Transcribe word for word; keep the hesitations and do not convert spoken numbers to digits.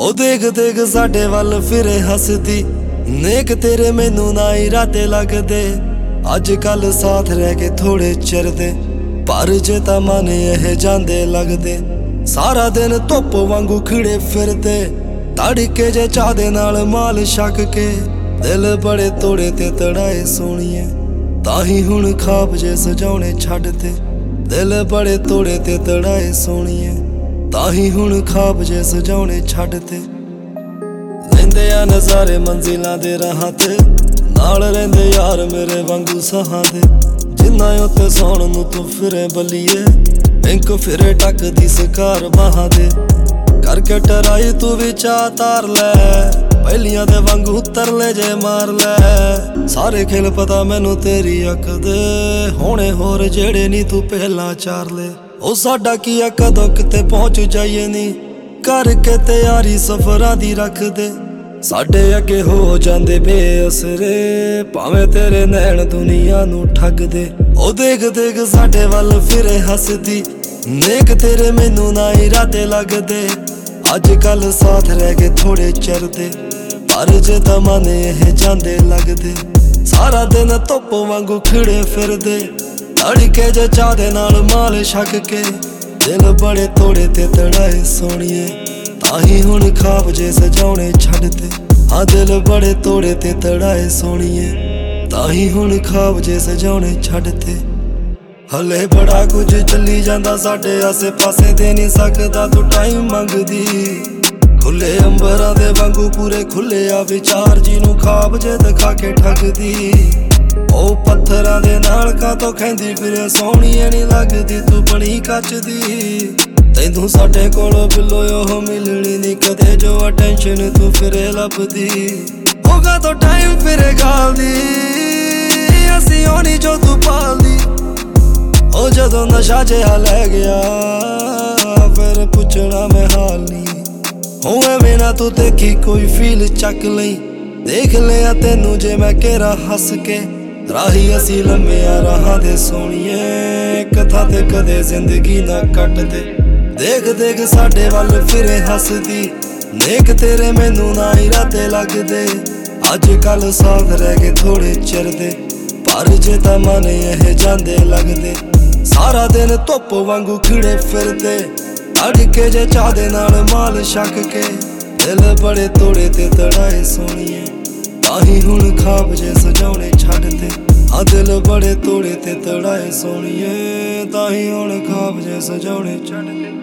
ओ देख देख साडे वल फिरे हसदी, नेक तेरे मैनू ना इरादे लगदे। अज कल साथ रह के थोड़े चिर दे, पर जे तां मन एह जांदे लगदे। सारा दिन धुप वांगू खिड़े फिरदे, तड़के जे चाह दे नाल माल छक के। दिल बड़े तोड़े ते तड़ाए सोहणीए, ताही हुण खाब जे सजाउणे छड्ड दे। दिल बड़े तोड़े ते तड़ाए सोहणीए, ताही हुण खाब जे सजाउणे छड्ड दे। लैंदे आ नज़ारे मंजिलां दे राहां ते, नाल रहिंदे यार मेरे वांगू साहां दे। जिन्ना उत्ते सौण नूं तूं फिरे बल्लीए, इंक फिरे टकदी सकार बाहां दे। करके टराई तू भी चाह तार लै, पहलियां दे वांगू तरले जे मार लै। सारे खेल पता मैनू तेरी अक दे, होणे होर जेड़े नी तू पहलां चार ले। ओ साडा की आ कदों किते पहुंच जाइए नी, करके तैयारी सफरां दी रख दे। साडे अगे हो जांदे बेअसरे, भावें तेरे नैन दुनिया नू ठग दे। ओ देख देख साडे वल फिरे हसदी, नेक तेरे मैनू ना इरादे लगदे। अज कल साथ रह के थोड़े चिर दे, पर जे तां मन एह जांदे लगदे। सारा दिन धुप वांगू खिड़े फिरदे, तड़के जे चाह दे नाल माल छक के। दिल बड़े तोड़े ते तड़ाए सोहणीए, ताही हुण खाब जे सजाउणे छड्ड दे। हाँ दिल बड़े तोड़े ते तड़ाए सोहणीए, ताही हुण खाब जे सजाउणे छड्ड दे। हले बड़ा कुछ चली जांदा साडे आसे पासे, दे नहीं सकदा तू टाइम मंगदी। खुले अंबरां दे वांगू पूरे खुले आ विचार, जिनू खाब जे दिखा के ठगदी। ओ पत्थरां दे नाल कातों खैंदी फिरे, सोहणीए नी लगदी तू बणी कच दी। तैनू साडे कोलों बिल्लो ओह मिलनी नी कदे, जो अटैंशन तू फिरे लभदी। होगा तो टाइम फिरे गालदी, असी होनी जो तू पालदी। ओ जदों नशा जिहा लै गया, फिर पुछना मैं हाल नी। होवे मेरा तू देखी कोई फील चक लई, देख लिया तेनू जे मैं केरा हस के। राही असी लम्मे आ राहां दे सोहणीए, कथा ते कदे जिंदगी ना कट दे। देख देख साडे वल फिरे हसदी, नेक तेरे मैनू ना इरादे लगदे। अज कल साथ रह के थोड़े चिर दे, पर जे तां मन एह जांदे लगदे। सारा दिन धुप वांगू खिड़े फिरदे, तड़के जे चाह दे नाल माल छक के। दिल बड़े तोड़े ते तड़ाए सोहणीए, ताही हुण खाब जे सजाउणे छड्ड दे। हाँ दिल बड़े तोड़े ते तड़ाए सोहणीए, ताही हुण खाब जे सजाउणे छड्ड दे।